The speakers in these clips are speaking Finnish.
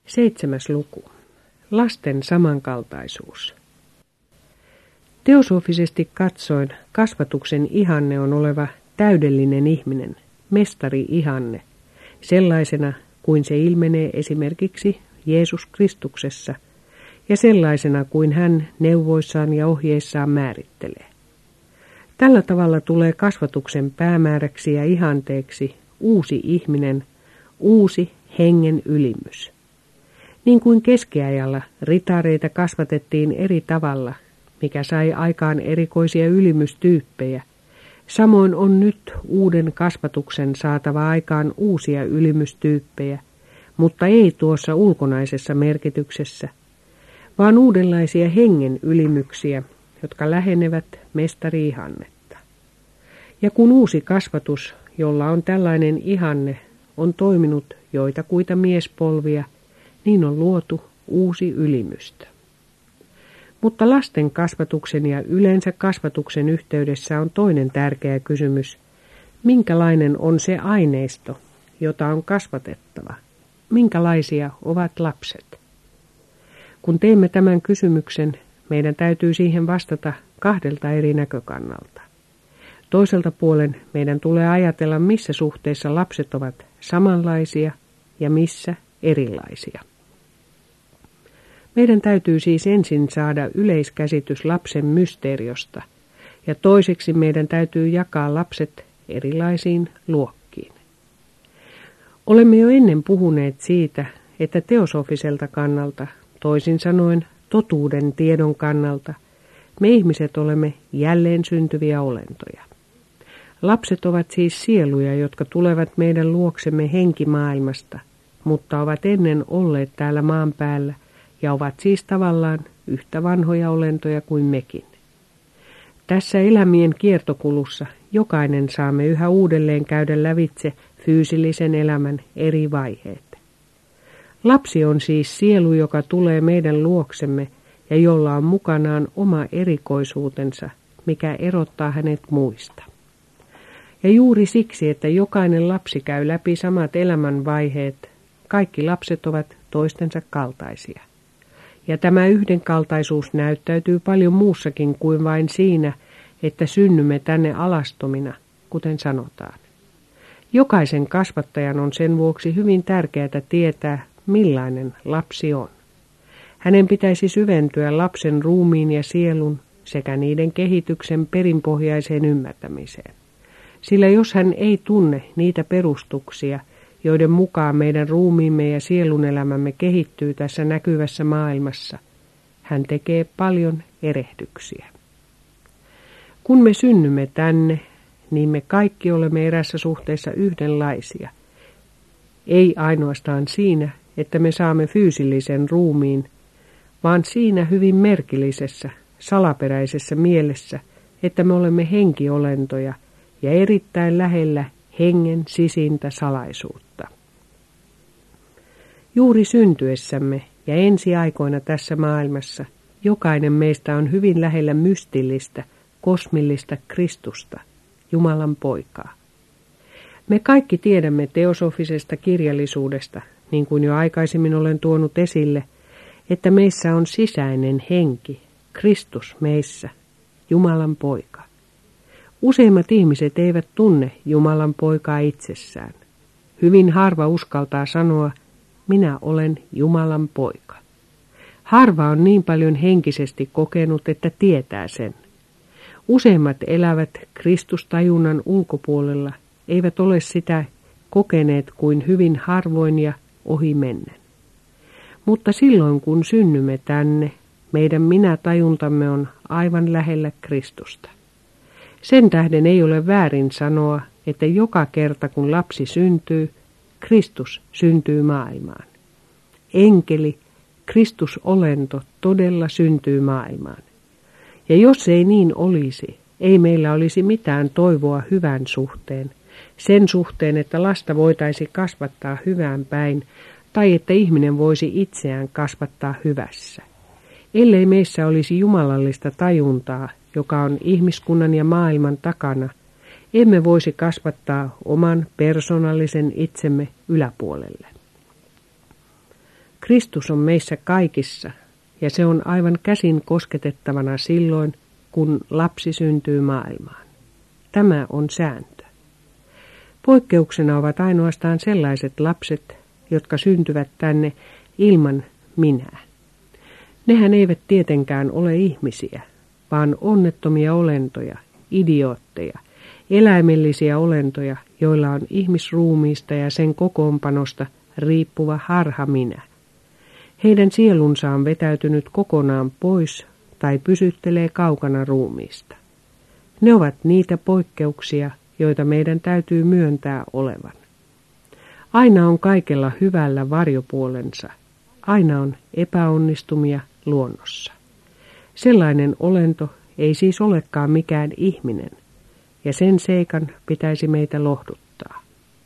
7. luku. Lasten samankaltaisuus. Teosofisesti katsoen kasvatuksen ihanne on oleva täydellinen ihminen, mestari-ihanne, sellaisena kuin se ilmenee esimerkiksi Jeesus Kristuksessa ja sellaisena kuin hän neuvoissaan ja ohjeissaan määrittelee. Tällä tavalla tulee kasvatuksen päämääräksi ja ihanteeksi uusi ihminen, uusi hengen ylimys. Niin kuin keskiajalla ritareita kasvatettiin eri tavalla, mikä sai aikaan erikoisia ylimystyyppejä, samoin on nyt uuden kasvatuksen saatava aikaan uusia ylimystyyppejä, mutta ei tuossa ulkonaisessa merkityksessä, vaan uudenlaisia hengen ylimyksiä, jotka lähenevät mestari-ihannetta. Ja kun uusi kasvatus, jolla on tällainen ihanne, on toiminut joitakuita miespolvia, niin on luotu uusi ylimystö. Mutta lasten kasvatuksen ja yleensä kasvatuksen yhteydessä on toinen tärkeä kysymys. Minkälainen on se aineisto, jota on kasvatettava? Minkälaisia ovat lapset? Kun teemme tämän kysymyksen, meidän täytyy siihen vastata kahdelta eri näkökannalta. Toiselta puolen meidän tulee ajatella, missä suhteessa lapset ovat samanlaisia ja missä erilaisia. Meidän täytyy siis ensin saada yleiskäsitys lapsen mysteeriosta ja toiseksi meidän täytyy jakaa lapset erilaisiin luokkiin. Olemme jo ennen puhuneet siitä, että teosofiselta kannalta, toisin sanoen totuuden tiedon kannalta, me ihmiset olemme jälleen syntyviä olentoja. Lapset ovat siis sieluja, jotka tulevat meidän luoksemme henkimaailmasta, mutta ovat ennen olleet täällä maan päällä ja ovat siis tavallaan yhtä vanhoja olentoja kuin mekin. Tässä elämien kiertokulussa jokainen saamme yhä uudelleen käydä lävitse fyysillisen elämän eri vaiheet. Lapsi on siis sielu, joka tulee meidän luoksemme ja jolla on mukanaan oma erikoisuutensa, mikä erottaa hänet muista. Ja juuri siksi, että jokainen lapsi käy läpi samat elämänvaiheet, kaikki lapset ovat toistensa kaltaisia. Ja tämä yhdenkaltaisuus näyttäytyy paljon muussakin kuin vain siinä, että synnymme tänne alastomina, kuten sanotaan. Jokaisen kasvattajan on sen vuoksi hyvin tärkeää tietää, millainen lapsi on. Hänen pitäisi syventyä lapsen ruumiin ja sielun sekä niiden kehityksen perinpohjaiseen ymmärtämiseen. Sillä jos hän ei tunne niitä perustuksia, joiden mukaan meidän ruumiimme ja sielun elämämme kehittyy tässä näkyvässä maailmassa, hän tekee paljon erehdyksiä. Kun me synnymme tänne, niin me kaikki olemme erässä suhteessa yhdenlaisia. Ei ainoastaan siinä, että me saamme fyysillisen ruumiin, vaan siinä hyvin merkillisessä, salaperäisessä mielessä, että me olemme henkiolentoja ja erittäin lähellä hengen sisintä salaisuutta. Juuri syntyessämme ja ensiaikoina tässä maailmassa jokainen meistä on hyvin lähellä mystillistä, kosmillista Kristusta, Jumalan poikaa. Me kaikki tiedämme teosofisesta kirjallisuudesta, niin kuin jo aikaisemmin olen tuonut esille, että meissä on sisäinen henki, Kristus meissä, Jumalan poika. Useimmat ihmiset eivät tunne Jumalan poikaa itsessään. Hyvin harva uskaltaa sanoa, minä olen Jumalan poika. Harva on niin paljon henkisesti kokenut, että tietää sen. Useimmat elävät Kristustajunnan ulkopuolella, eivät ole sitä kokeneet kuin hyvin harvoin ja ohimennen. Mutta silloin kun synnymme tänne, meidän minä-tajuntamme on aivan lähellä Kristusta. Sen tähden ei ole väärin sanoa, että joka kerta kun lapsi syntyy, Kristus syntyy maailmaan. Enkeli, Kristus-olento todella syntyy maailmaan. Ja jos ei niin olisi, ei meillä olisi mitään toivoa hyvän suhteen, sen suhteen, että lasta voitaisi kasvattaa hyvään päin, tai että ihminen voisi itseään kasvattaa hyvässä. Ellei meissä olisi jumalallista tajuntaa, joka on ihmiskunnan ja maailman takana, emme voisi kasvattaa oman persoonallisen itsemme yläpuolelle. Kristus on meissä kaikissa, ja se on aivan käsin kosketettavana silloin, kun lapsi syntyy maailmaan. Tämä on sääntö. Poikkeuksena ovat ainoastaan sellaiset lapset, jotka syntyvät tänne ilman minää. Nehän eivät tietenkään ole ihmisiä, vaan onnettomia olentoja, idiootteja, eläimellisiä olentoja, joilla on ihmisruumiista ja sen kokoonpanosta riippuva harha minä. Heidän sielunsa on vetäytynyt kokonaan pois tai pysyttelee kaukana ruumiista. Ne ovat niitä poikkeuksia, joita meidän täytyy myöntää olevan. Aina on kaikella hyvällä varjopuolensa. Aina on epäonnistumia luonnossa. Sellainen olento ei siis olekaan mikään ihminen, ja sen seikan pitäisi meitä lohduttaa.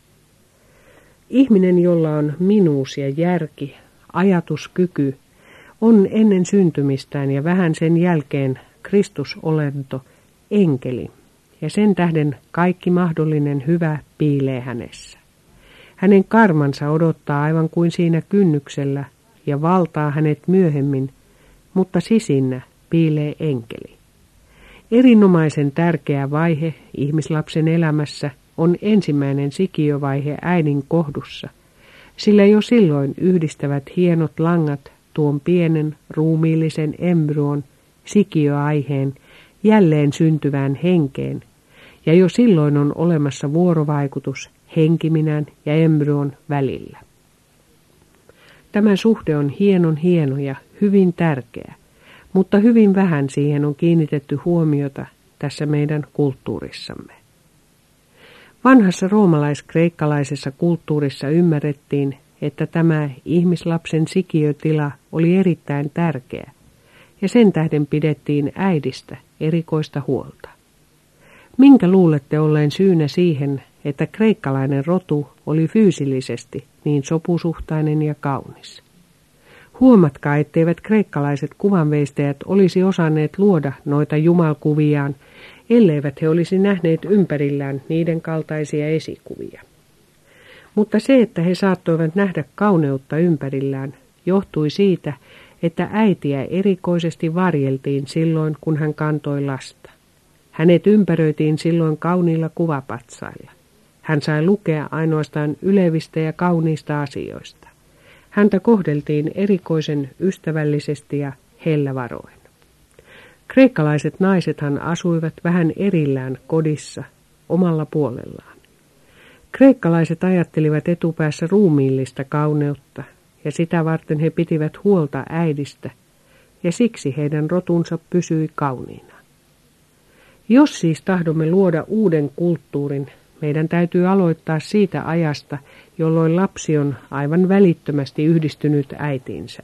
Ihminen, jolla on minuus ja järki, ajatuskyky, on ennen syntymistään ja vähän sen jälkeen Kristusolento, enkeli, ja sen tähden kaikki mahdollinen hyvä piilee hänessä. Hänen karmansa odottaa aivan kuin siinä kynnyksellä ja valtaa hänet myöhemmin, mutta sisinnä piilee enkeli. Erinomaisen tärkeä vaihe ihmislapsen elämässä on ensimmäinen sikiövaihe äidin kohdussa, sillä jo silloin yhdistävät hienot langat tuon pienen ruumiillisen embryon sikiöaiheen jälleen syntyvään henkeen, ja jo silloin on olemassa vuorovaikutus henkiminän ja embryon välillä. Tämä suhde on hieno ja hyvin tärkeä, mutta hyvin vähän siihen on kiinnitetty huomiota tässä meidän kulttuurissamme. Vanhassa roomalais-kreikkalaisessa kulttuurissa ymmärrettiin, että tämä ihmislapsen sikiötila oli erittäin tärkeä, ja sen tähden pidettiin äidistä erikoista huolta. Minkä luulette olleen syynä siihen, että kreikkalainen rotu oli fyysillisesti niin sopusuhtainen ja kaunis? Huomatkaa, etteivät kreikkalaiset kuvanveistäjät olisi osanneet luoda noita jumalkuviaan, elleivät he olisi nähneet ympärillään niiden kaltaisia esikuvia. Mutta se, että he saattoivat nähdä kauneutta ympärillään, johtui siitä, että äitiä erikoisesti varjeltiin silloin, kun hän kantoi lasta. Hänet ympäröitiin silloin kauniilla kuvapatsailla. Hän sai lukea ainoastaan ylevistä ja kauniista asioista. Häntä kohdeltiin erikoisen ystävällisesti ja hellävaroen. Kreikkalaiset naisethan asuivat vähän erillään kodissa, omalla puolellaan. Kreikkalaiset ajattelivat etupäässä ruumiillista kauneutta, ja sitä varten he pitivät huolta äidistä, ja siksi heidän rotunsa pysyi kauniina. Jos siis tahdomme luoda uuden kulttuurin, meidän täytyy aloittaa siitä ajasta, jolloin lapsi on aivan välittömästi yhdistynyt äitiinsä.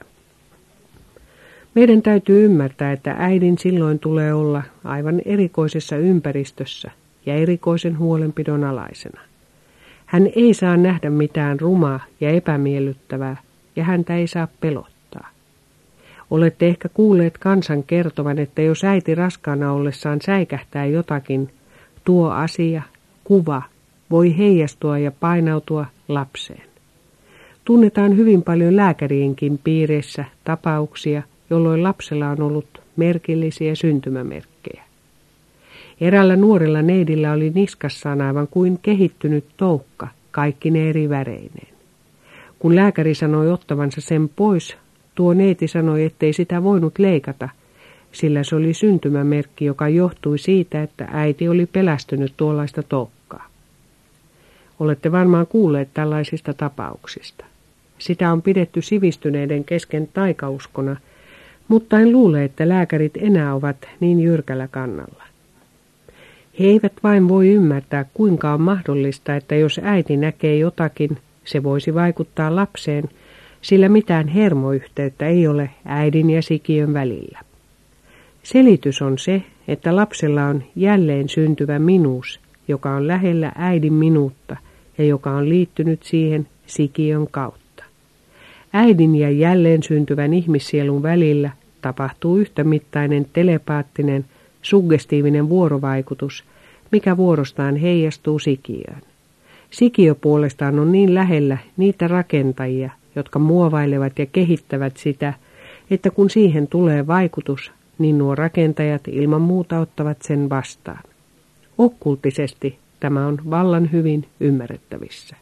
Meidän täytyy ymmärtää, että äidin silloin tulee olla aivan erikoisessa ympäristössä ja erikoisen huolenpidon alaisena. Hän ei saa nähdä mitään rumaa ja epämiellyttävää, ja häntä ei saa pelottaa. Olette ehkä kuulleet kansan kertovan, että jos äiti raskaana ollessaan säikähtää jotakin, tuo asia, kuva, voi heijastua ja painautua lapseen. Tunnetaan hyvin paljon lääkärienkin piireissä tapauksia, jolloin lapsella on ollut merkillisiä syntymämerkkejä. Eräällä nuorella neidillä oli niskassaan aivan kuin kehittynyt toukka, kaikki ne eri väreineen. Kun lääkäri sanoi ottavansa sen pois, tuo neiti sanoi, ettei sitä voinut leikata, sillä se oli syntymämerkki, joka johtui siitä, että äiti oli pelästynyt tuollaista toukkaa. Olette varmaan kuulleet tällaisista tapauksista. Sitä on pidetty sivistyneiden kesken taikauskona, mutta en luule, että lääkärit enää ovat niin jyrkällä kannalla. He eivät vain voi ymmärtää, kuinka on mahdollista, että jos äiti näkee jotakin, se voisi vaikuttaa lapseen, sillä mitään hermoyhteyttä ei ole äidin ja sikiön välillä. Selitys on se, että lapsella on jälleen syntyvä minuus, joka on lähellä äidin minuutta ja joka on liittynyt siihen sikiön kautta. Äidin ja jälleen syntyvän ihmissielun välillä tapahtuu yhtämittainen telepaattinen, suggestiivinen vuorovaikutus, mikä vuorostaan heijastuu sikiöön. Sikiö puolestaan on niin lähellä niitä rakentajia, jotka muovailevat ja kehittävät sitä, että kun siihen tulee vaikutus, niin nuo rakentajat ilman muuta ottavat sen vastaan. Okkultisesti tämä on vallan hyvin ymmärrettävissä.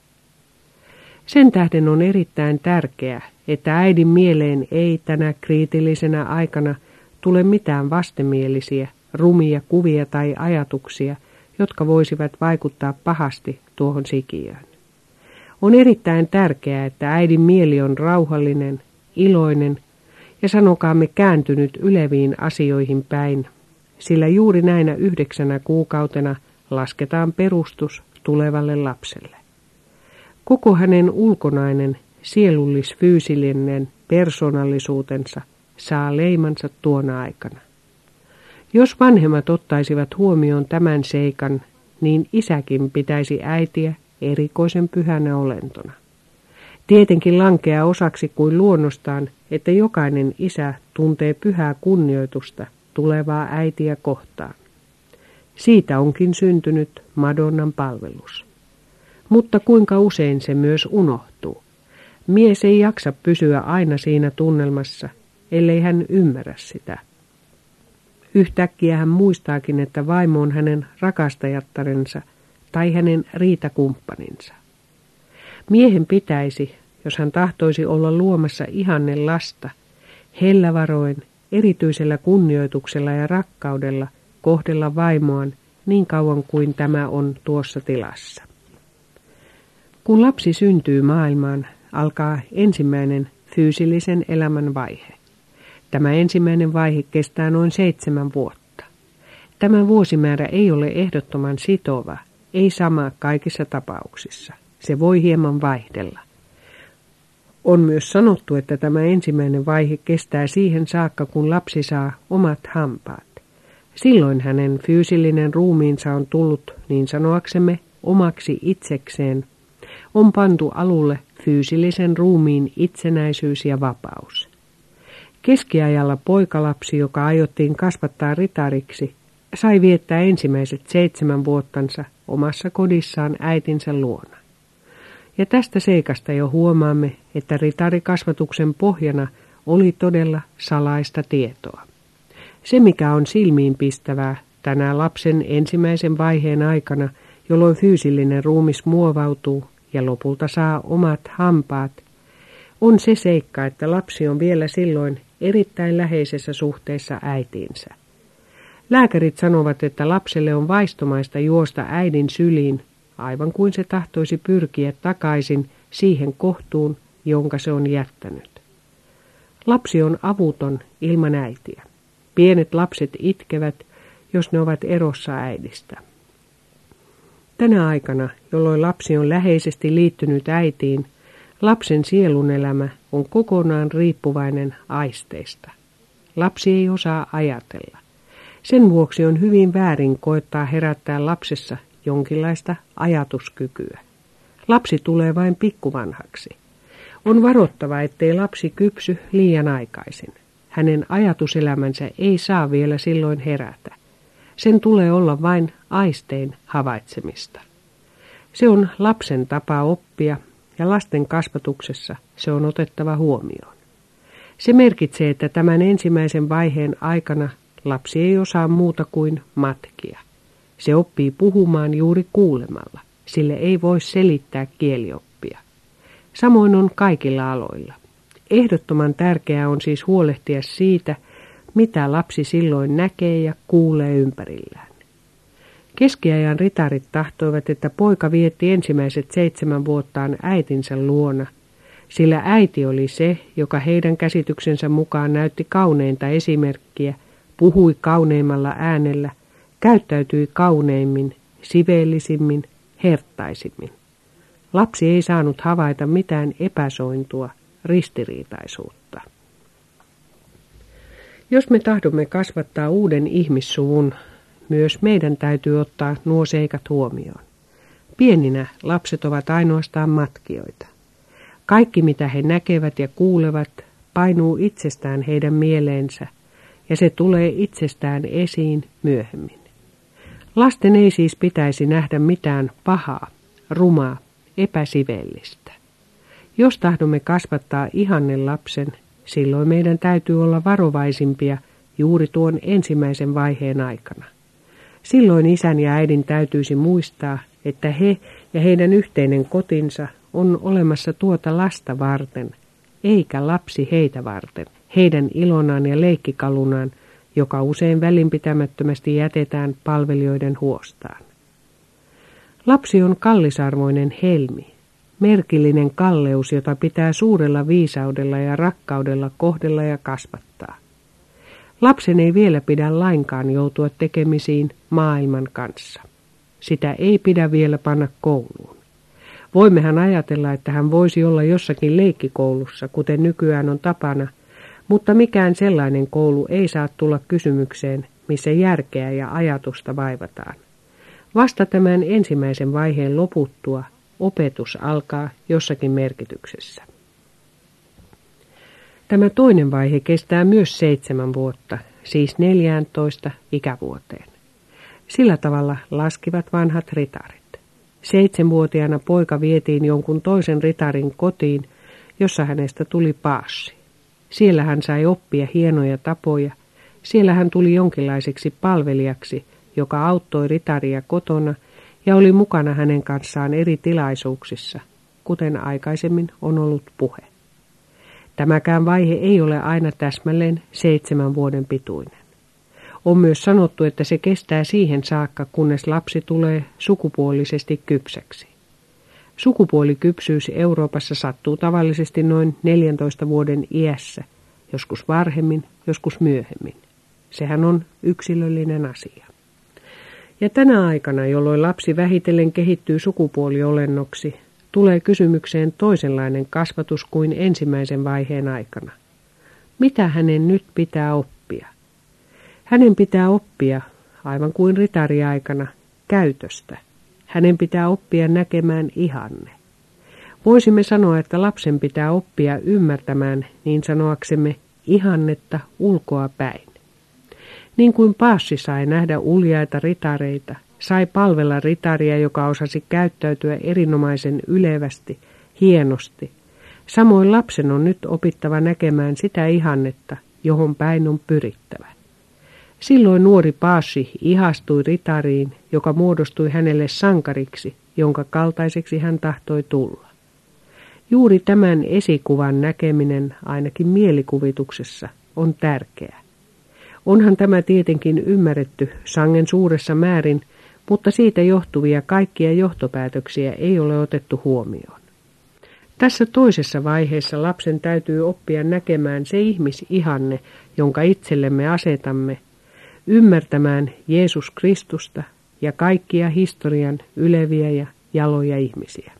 Sen tähden on erittäin tärkeää, että äidin mieleen ei tänä kriitillisenä aikana tule mitään vastenmielisiä, rumia kuvia tai ajatuksia, jotka voisivat vaikuttaa pahasti tuohon sikiöön. On erittäin tärkeää, että äidin mieli on rauhallinen, iloinen ja sanokaamme kääntynyt yleviin asioihin päin, sillä juuri näinä 9 kuukautena lasketaan perustus tulevalle lapselle. Koko hänen ulkonainen, sielullis-fyysillinen persoonallisuutensa saa leimansa tuona aikana. Jos vanhemmat ottaisivat huomioon tämän seikan, niin isäkin pitäisi äitiä erikoisen pyhänä olentona. Tietenkin lankeaa osaksi kuin luonnostaan, että jokainen isä tuntee pyhää kunnioitusta tulevaa äitiä kohtaan. Siitä onkin syntynyt Madonnan palvelus. Mutta kuinka usein se myös unohtuu? Mies ei jaksa pysyä aina siinä tunnelmassa, ellei hän ymmärrä sitä. Yhtäkkiä hän muistaakin, että vaimo on hänen rakastajattarensa tai hänen riitakumppaninsa. Miehen pitäisi, jos hän tahtoisi olla luomassa ihanne lasta, hellävaroin, erityisellä kunnioituksella ja rakkaudella kohdella vaimoaan niin kauan kuin tämä on tuossa tilassa. Kun lapsi syntyy maailmaan, alkaa ensimmäinen fyysillisen elämän vaihe. Tämä ensimmäinen vaihe kestää noin 7 vuotta. Tämä vuosimäärä ei ole ehdottoman sitova, ei sama kaikissa tapauksissa. Se voi hieman vaihdella. On myös sanottu, että tämä ensimmäinen vaihe kestää siihen saakka, kun lapsi saa omat hampaat. Silloin hänen fyysillinen ruumiinsa on tullut, niin sanoaksemme, omaksi itsekseen. On pantu alulle fyysillisen ruumiin itsenäisyys ja vapaus. Keskiajalla poikalapsi, joka aiottiin kasvattaa ritariksi, sai viettää ensimmäiset 7 vuottansa omassa kodissaan äitinsä luona. Ja tästä seikasta jo huomaamme, että ritarikasvatuksen pohjana oli todella salaista tietoa. Se, mikä on silmiinpistävää tänä lapsen ensimmäisen vaiheen aikana, jolloin fyysillinen ruumis muovautuu ja lopulta saa omat hampaat, on se seikka, että lapsi on vielä silloin erittäin läheisessä suhteessa äitiinsä. Lääkärit sanovat, että lapselle on vaistomaista juosta äidin syliin, aivan kuin se tahtoisi pyrkiä takaisin siihen kohtuun, jonka se on jättänyt. Lapsi on avuton ilman äitiä. Pienet lapset itkevät, jos ne ovat erossa äidistä. Tänä aikana, jolloin lapsi on läheisesti liittynyt äitiin, lapsen sielunelämä on kokonaan riippuvainen aisteista. Lapsi ei osaa ajatella. Sen vuoksi on hyvin väärin koettaa herättää lapsessa jonkinlaista ajatuskykyä. Lapsi tulee vain pikkuvanhaksi. On varottava, ettei lapsi kypsy liian aikaisin. Hänen ajatuselämänsä ei saa vielä silloin herätä. Sen tulee olla vain aistein havaitsemista. Se on lapsen tapa oppia ja lasten kasvatuksessa se on otettava huomioon. Se merkitsee, että tämän ensimmäisen vaiheen aikana lapsi ei osaa muuta kuin matkia. Se oppii puhumaan juuri kuulemalla. Sille ei voi selittää kielioppia. Samoin on kaikilla aloilla. Ehdottoman tärkeää on siis huolehtia siitä, mitä lapsi silloin näkee ja kuulee ympärillään. Keskiajan ritarit tahtoivat, että poika vietti ensimmäiset 7 vuottaan äitinsä luona, sillä äiti oli se, joka heidän käsityksensä mukaan näytti kauneinta esimerkkiä, puhui kauneimmalla äänellä, käyttäytyi kauneimmin, siveellisimmin, herttaisimmin. Lapsi ei saanut havaita mitään epäsointua, ristiriitaisuutta. Jos me tahdomme kasvattaa uuden ihmissuvun, myös meidän täytyy ottaa nuo seikat huomioon. Pieninä lapset ovat ainoastaan matkijoita. Kaikki mitä he näkevät ja kuulevat painuu itsestään heidän mieleensä ja se tulee itsestään esiin myöhemmin. Lasten ei siis pitäisi nähdä mitään pahaa, rumaa, epäsivellistä. Jos tahdomme kasvattaa ihannen lapsen, silloin meidän täytyy olla varovaisimpia juuri tuon ensimmäisen vaiheen aikana. Silloin isän ja äidin täytyisi muistaa, että he ja heidän yhteinen kotinsa on olemassa tuota lasta varten, eikä lapsi heitä varten, heidän ilonaan ja leikkikalunaan, joka usein välinpitämättömästi jätetään palvelijoiden huostaan. Lapsi on kallisarvoinen helmi, merkillinen kalleus, jota pitää suurella viisaudella ja rakkaudella kohdella ja kasvattaa. Lapsen ei vielä pidä lainkaan joutua tekemisiin maailman kanssa. Sitä ei pidä vielä panna kouluun. Voimmehan ajatella, että hän voisi olla jossakin leikkikoulussa, kuten nykyään on tapana, mutta mikään sellainen koulu ei saa tulla kysymykseen, missä järkeä ja ajatusta vaivataan. Vasta tämän ensimmäisen vaiheen loputtua opetus alkaa jossakin merkityksessä. Tämä toinen vaihe kestää myös 7 vuotta, siis 14 ikävuoteen. Sillä tavalla laskivat vanhat ritarit. 7-vuotiaana poika vietiin jonkun toisen ritarin kotiin, jossa hänestä tuli paassi. Siellä hän sai oppia hienoja tapoja. Siellä hän tuli jonkinlaiseksi palvelijaksi, joka auttoi ritaria kotona ja oli mukana hänen kanssaan eri tilaisuuksissa, kuten aikaisemmin on ollut puhe. Tämäkään vaihe ei ole aina täsmälleen 7 vuoden pituinen. On myös sanottu, että se kestää siihen saakka, kunnes lapsi tulee sukupuolisesti kypsäksi. Sukupuolikypsyys Euroopassa sattuu tavallisesti noin 14 vuoden iässä, joskus varhemmin, joskus myöhemmin. Sehän on yksilöllinen asia. Ja tänä aikana, jolloin lapsi vähitellen kehittyy sukupuoliolennoksi, tulee kysymykseen toisenlainen kasvatus kuin ensimmäisen vaiheen aikana. Mitä hänen nyt pitää oppia? Hänen pitää oppia, aivan kuin ritariaikana, käytöstä. Hänen pitää oppia näkemään ihanne. Voisimme sanoa, että lapsen pitää oppia ymmärtämään, niin sanoaksemme, ihannetta ulkoa päin. Niin kuin paassi sai nähdä uljaita ritareita, sai palvella ritaria, joka osasi käyttäytyä erinomaisen ylevästi, hienosti. Samoin lapsen on nyt opittava näkemään sitä ihannetta, johon päin on pyrittävä. Silloin nuori paassi ihastui ritariin, joka muodostui hänelle sankariksi, jonka kaltaiseksi hän tahtoi tulla. Juuri tämän esikuvan näkeminen, ainakin mielikuvituksessa, on tärkeää. Onhan tämä tietenkin ymmärretty sangen suuressa määrin, mutta siitä johtuvia kaikkia johtopäätöksiä ei ole otettu huomioon. Tässä toisessa vaiheessa lapsen täytyy oppia näkemään se ihmisihanne, jonka itsellemme asetamme, ymmärtämään Jeesus Kristusta ja kaikkia historian yleviä ja jaloja ihmisiä.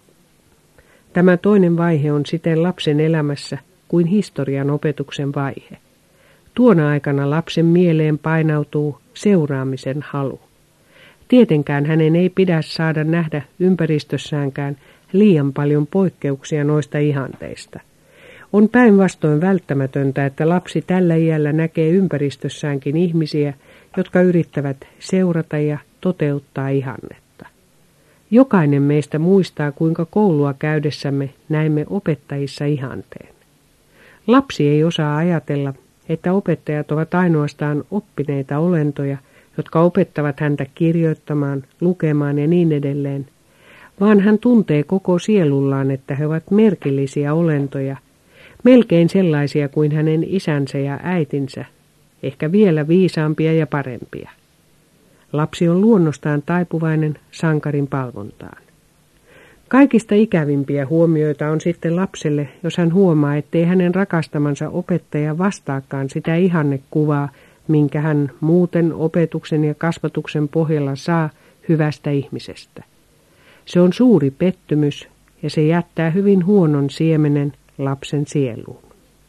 Tämä toinen vaihe on siten lapsen elämässä kuin historian opetuksen vaihe. Tuona aikana lapsen mieleen painautuu seuraamisen halu. Tietenkään hänen ei pidä saada nähdä ympäristössäänkään liian paljon poikkeuksia noista ihanteista. On päinvastoin välttämätöntä, että lapsi tällä iällä näkee ympäristössäänkin ihmisiä, jotka yrittävät seurata ja toteuttaa ihannetta. Jokainen meistä muistaa, kuinka koulua käydessämme näimme opettajissa ihanteen. Lapsi ei osaa ajatella, että opettajat ovat ainoastaan oppineita olentoja, jotka opettavat häntä kirjoittamaan, lukemaan ja niin edelleen, vaan hän tuntee koko sielullaan, että he ovat merkillisiä olentoja, melkein sellaisia kuin hänen isänsä ja äitinsä, ehkä vielä viisaampia ja parempia. Lapsi on luonnostaan taipuvainen sankarin palvontaan. Kaikista ikävimpiä huomioita on sitten lapselle, jos hän huomaa, ettei hänen rakastamansa opettaja vastaakaan sitä ihannekuvaa, minkä hän muuten opetuksen ja kasvatuksen pohjalla saa hyvästä ihmisestä. Se on suuri pettymys ja se jättää hyvin huonon siemenen lapsen sieluun.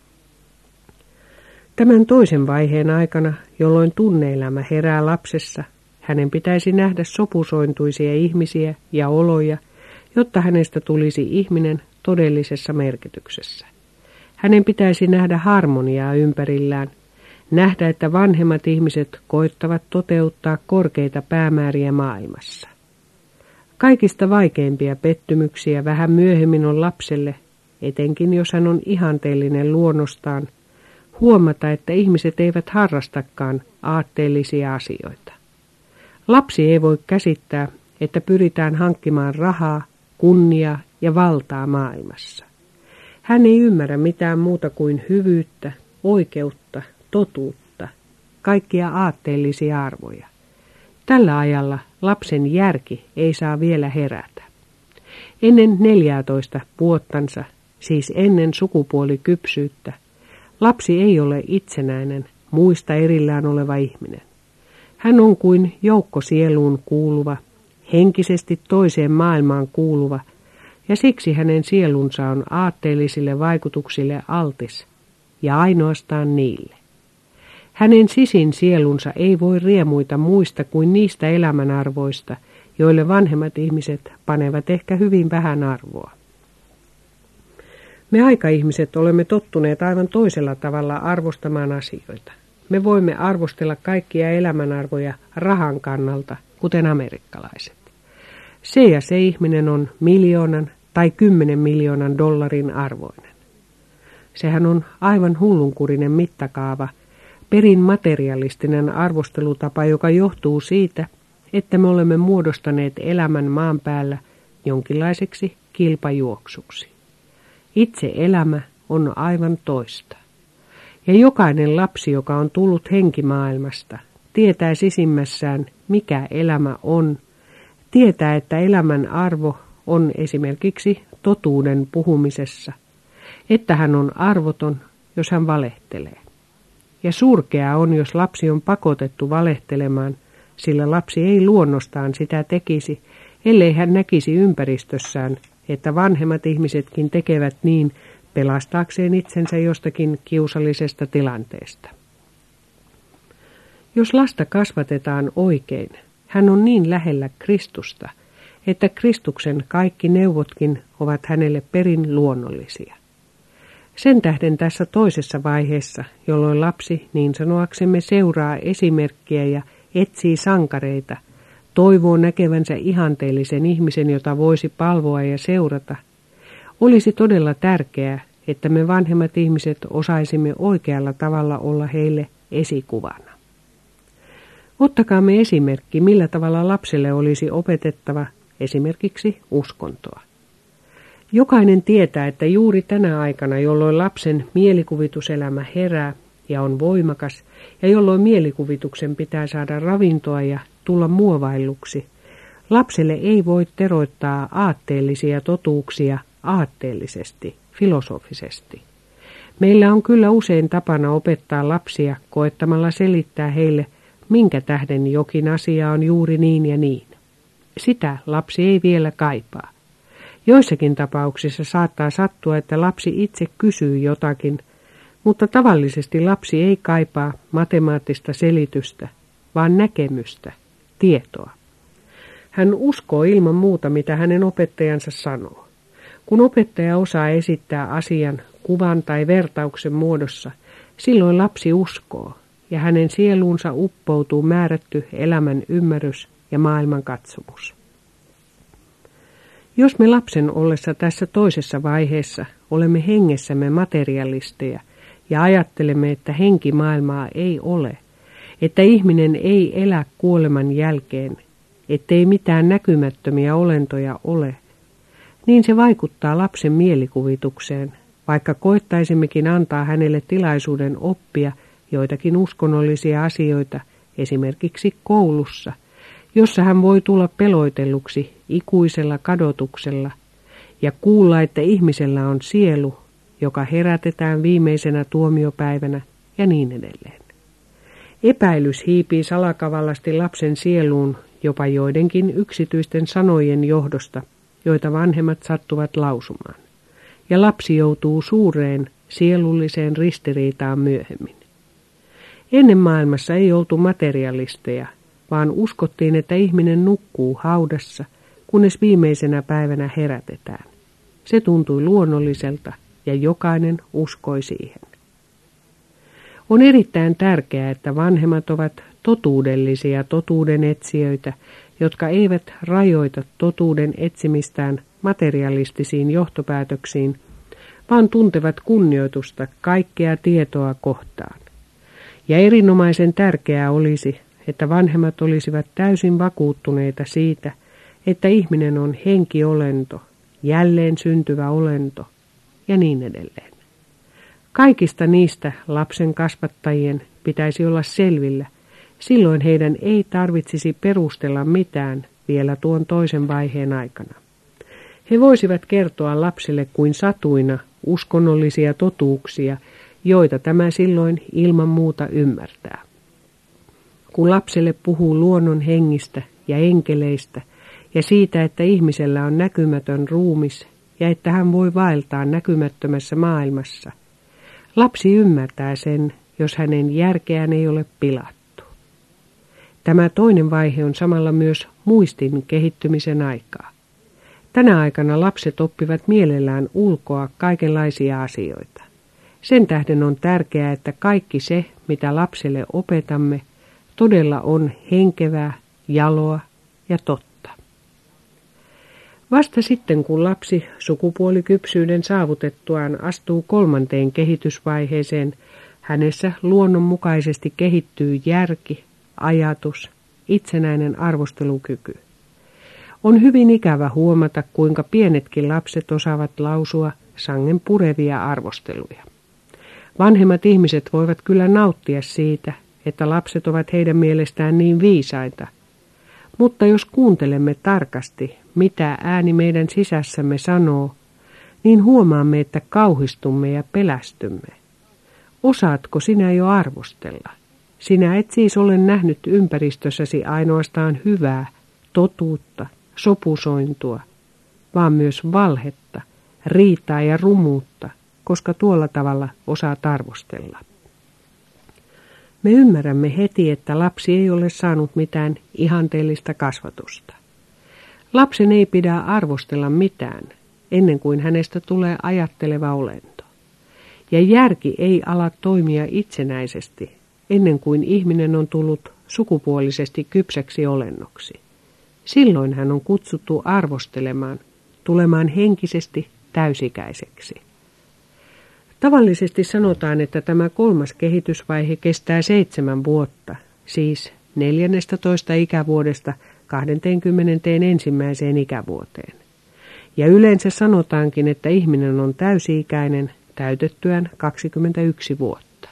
Tämän toisen vaiheen aikana, jolloin tunneelämä herää lapsessa, hänen pitäisi nähdä sopusointuisia ihmisiä ja oloja, jotta hänestä tulisi ihminen todellisessa merkityksessä. Hänen pitäisi nähdä harmoniaa ympärillään, nähdä, että vanhemmat ihmiset koittavat toteuttaa korkeita päämääriä maailmassa. Kaikista vaikeimpia pettymyksiä vähän myöhemmin on lapselle, etenkin jos hän on ihanteellinen luonnostaan, huomata, että ihmiset eivät harrastakaan aatteellisia asioita. Lapsi ei voi käsittää, että pyritään hankkimaan rahaa, kunniaa ja valtaa maailmassa. Hän ei ymmärrä mitään muuta kuin hyvyyttä, oikeutta, totuutta, kaikkia aatteellisia arvoja. Tällä ajalla lapsen järki ei saa vielä herätä. Ennen 14 vuottansa, siis ennen sukupuolikypsyyttä, lapsi ei ole itsenäinen, muista erillään oleva ihminen. Hän on kuin joukko sieluun kuuluva, henkisesti toiseen maailmaan kuuluva, ja siksi hänen sielunsa on aatteellisille vaikutuksille altis, ja ainoastaan niille. Hänen sisin sielunsa ei voi riemuita muista kuin niistä elämänarvoista, joille vanhemmat ihmiset panevat ehkä hyvin vähän arvoa. Me aikaihmiset olemme tottuneet aivan toisella tavalla arvostamaan asioita. Me voimme arvostella kaikkia elämänarvoja rahan kannalta, kuten amerikkalaiset. Se ja se ihminen on 1 000 000 tai 10 miljoonan dollarin arvoinen. Sehän on aivan hullunkurinen mittakaava, perin materialistinen arvostelutapa, joka johtuu siitä, että me olemme muodostaneet elämän maan päällä jonkinlaiseksi kilpajuoksuksi. Itse elämä on aivan toista. Ja jokainen lapsi, joka on tullut henkimaailmasta, tietää sisimmässään, mikä elämä on, tietää, että elämän arvo on esimerkiksi totuuden puhumisessa, että hän on arvoton, jos hän valehtelee. Ja surkeaa on, jos lapsi on pakotettu valehtelemaan, sillä lapsi ei luonnostaan sitä tekisi, ellei hän näkisi ympäristössään, että vanhemmat ihmisetkin tekevät niin pelastaakseen itsensä jostakin kiusallisesta tilanteesta. Jos lasta kasvatetaan oikein, hän on niin lähellä Kristusta, että Kristuksen kaikki neuvotkin ovat hänelle perin luonnollisia. Sen tähden tässä toisessa vaiheessa, jolloin lapsi niin sanoaksemme seuraa esimerkkiä ja etsii sankareita, toivoo näkevänsä ihanteellisen ihmisen, jota voisi palvoa ja seurata, olisi todella tärkeää, että me vanhemmat ihmiset osaisimme oikealla tavalla olla heille esikuvana. Ottakaamme esimerkki, millä tavalla lapselle olisi opetettava esimerkiksi uskontoa. Jokainen tietää, että juuri tänä aikana, jolloin lapsen mielikuvituselämä herää ja on voimakas, ja jolloin mielikuvituksen pitää saada ravintoa ja tulla muovailluksi, lapselle ei voi teroittaa aatteellisia totuuksia aatteellisesti, filosofisesti. Meillä on kyllä usein tapana opettaa lapsia koettamalla selittää heille, minkä tähden jokin asia on juuri niin ja niin. Sitä lapsi ei vielä kaipaa. Joissakin tapauksissa saattaa sattua, että lapsi itse kysyy jotakin, mutta tavallisesti lapsi ei kaipaa matemaattista selitystä, vaan näkemystä, tietoa. Hän uskoo ilman muuta, mitä hänen opettajansa sanoo. Kun opettaja osaa esittää asian kuvan tai vertauksen muodossa, silloin lapsi uskoo, ja hänen sieluunsa uppoutuu määrätty elämän ymmärrys ja maailmankatsomus. Jos me lapsen ollessa tässä toisessa vaiheessa olemme hengessämme materialisteja ja ajattelemme, että henkimaailmaa ei ole, että ihminen ei elä kuoleman jälkeen, ettei mitään näkymättömiä olentoja ole, niin se vaikuttaa lapsen mielikuvitukseen, vaikka koettaisimmekin antaa hänelle tilaisuuden oppia joitakin uskonnollisia asioita, esimerkiksi koulussa, jossa hän voi tulla peloitelluksi ikuisella kadotuksella ja kuulla, että ihmisellä on sielu, joka herätetään viimeisenä tuomiopäivänä ja niin edelleen. Epäilys hiipii salakavallasti lapsen sieluun jopa joidenkin yksityisten sanojen johdosta, joita vanhemmat sattuvat lausumaan, ja lapsi joutuu suureen sielulliseen ristiriitaan myöhemmin. Ennen maailmassa ei oltu materialisteja, vaan uskottiin, että ihminen nukkuu haudassa, kunnes viimeisenä päivänä herätetään. Se tuntui luonnolliselta ja jokainen uskoi siihen. On erittäin tärkeää, että vanhemmat ovat totuudellisia totuuden etsijöitä, jotka eivät rajoita totuuden etsimistään materialistisiin johtopäätöksiin, vaan tuntevat kunnioitusta kaikkea tietoa kohtaan. Ja erinomaisen tärkeää olisi, että vanhemmat olisivat täysin vakuuttuneita siitä, että ihminen on henkiolento, jälleen syntyvä olento ja niin edelleen. Kaikista niistä lapsen kasvattajien pitäisi olla selvillä, silloin heidän ei tarvitsisi perustella mitään vielä tuon toisen vaiheen aikana. He voisivat kertoa lapsille kuin satuina uskonnollisia totuuksia, joita tämä silloin ilman muuta ymmärtää. Kun lapselle puhuu luonnon hengistä ja enkeleistä ja siitä, että ihmisellä on näkymätön ruumis ja että hän voi vaeltaa näkymättömässä maailmassa, lapsi ymmärtää sen, jos hänen järkeään ei ole pilattu. Tämä toinen vaihe on samalla myös muistin kehittymisen aikaa. Tänä aikana lapset oppivat mielellään ulkoa kaikenlaisia asioita. Sen tähden on tärkeää, että kaikki se, mitä lapselle opetamme, todella on henkevää, jaloa ja totta. Vasta sitten, kun lapsi sukupuolikypsyyden saavutettuaan astuu 3. kehitysvaiheeseen, hänessä luonnonmukaisesti kehittyy järki, ajatus, itsenäinen arvostelukyky. On hyvin ikävä huomata, kuinka pienetkin lapset osaavat lausua sangen purevia arvosteluja. Vanhemmat ihmiset voivat kyllä nauttia siitä, että lapset ovat heidän mielestään niin viisaita, mutta jos kuuntelemme tarkasti, mitä ääni meidän sisässämme sanoo, niin huomaamme, että kauhistumme ja pelästymme. Osaatko sinä jo arvostella? Sinä et siis ole nähnyt ympäristössäsi ainoastaan hyvää, totuutta, sopusointua, vaan myös valhetta, riitaa ja rumuutta, koska tuolla tavalla osaat arvostella. Me ymmärrämme heti, että lapsi ei ole saanut mitään ihanteellista kasvatusta. Lapsen ei pidä arvostella mitään, ennen kuin hänestä tulee ajatteleva olento. Ja järki ei ala toimia itsenäisesti, ennen kuin ihminen on tullut sukupuolisesti kypsäksi olennoksi. Silloin hän on kutsuttu arvostelemaan, tulemaan henkisesti täysikäiseksi. Tavallisesti sanotaan, että tämä 3. kehitysvaihe kestää 7 vuotta, siis 14 ikävuodesta 21. ikävuoteen. Ja yleensä sanotaankin, että ihminen on täysi-ikäinen täytettyään 21 vuotta.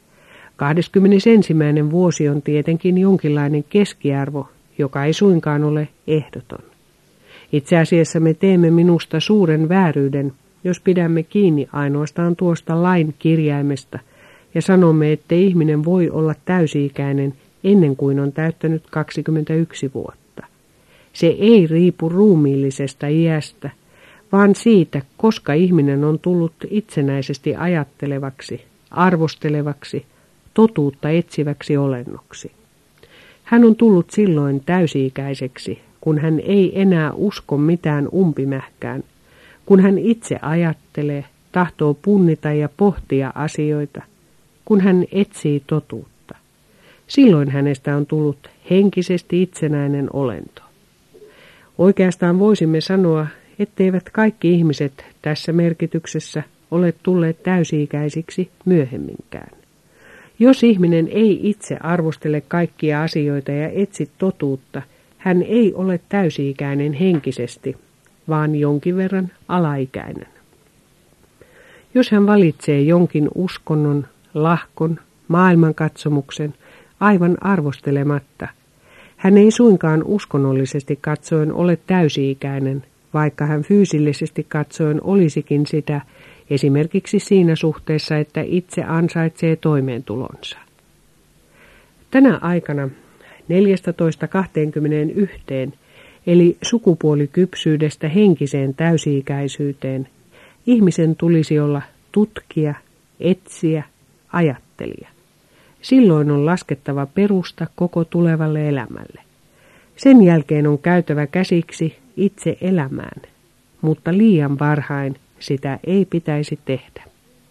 21. vuosi on tietenkin jonkinlainen keskiarvo, joka ei suinkaan ole ehdoton. Itse asiassa me teemme minusta suuren vääryyden, jos pidämme kiinni ainoastaan tuosta lain kirjaimesta ja sanomme, että ihminen voi olla täysi-ikäinen ennen kuin on täyttänyt 21 vuotta. Se ei riipu ruumiillisesta iästä, vaan siitä, koska ihminen on tullut itsenäisesti ajattelevaksi, arvostelevaksi, totuutta etsiväksi olennoksi. Hän on tullut silloin täysi-ikäiseksi, kun hän ei enää usko mitään umpimähkään, kun hän itse ajattelee, tahtoo punnita ja pohtia asioita, kun hän etsii totuutta. Silloin hänestä on tullut henkisesti itsenäinen olento. Oikeastaan voisimme sanoa, etteivät kaikki ihmiset tässä merkityksessä ole tulleet täysi-ikäisiksi myöhemminkään. Jos ihminen ei itse arvostele kaikkia asioita ja etsi totuutta, hän ei ole täysi-ikäinen henkisesti, vaan jonkin verran alaikäinen. Jos hän valitsee jonkin uskonnon, lahkon, maailmankatsomuksen aivan arvostelematta, hän ei suinkaan uskonnollisesti katsoen ole täysi-ikäinen, vaikka hän fyysillisesti katsoen olisikin sitä, esimerkiksi siinä suhteessa, että itse ansaitsee toimeentulonsa. Tänä aikana 14-21, eli sukupuolikypsyydestä henkiseen täysi-ikäisyyteen, ihmisen tulisi olla tutkija, etsijä, ajattelija. Silloin on laskettava perusta koko tulevalle elämälle. Sen jälkeen on käytävä käsiksi itse elämään, mutta liian varhain sitä ei pitäisi tehdä.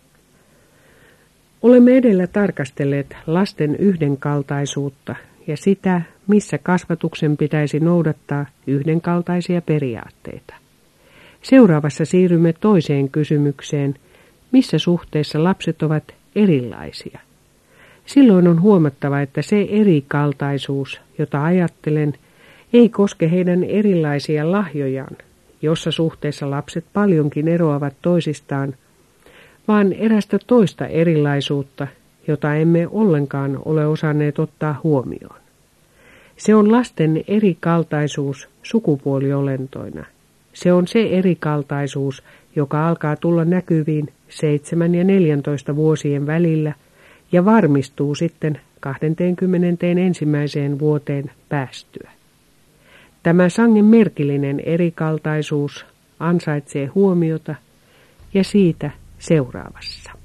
Olemme edellä tarkastelleet lasten yhdenkaltaisuutta ja sitä, missä kasvatuksen pitäisi noudattaa yhdenkaltaisia periaatteita. Seuraavassa siirrymme toiseen kysymykseen, missä suhteessa lapset ovat erilaisia. Silloin on huomattava, että se erikaltaisuus, jota ajattelen, ei koske heidän erilaisia lahjojaan, jossa suhteessa lapset paljonkin eroavat toisistaan, vaan erästä toista erilaisuutta, jota emme ollenkaan ole osanneet ottaa huomioon. Se on lasten erikaltaisuus sukupuoliolentoina. Se on se erikaltaisuus, joka alkaa tulla näkyviin 7 ja 14 vuosien välillä ja varmistuu sitten 21. vuoteen päästyä. Tämä sangen merkillinen erikaltaisuus ansaitsee huomiota ja siitä seuraavassa.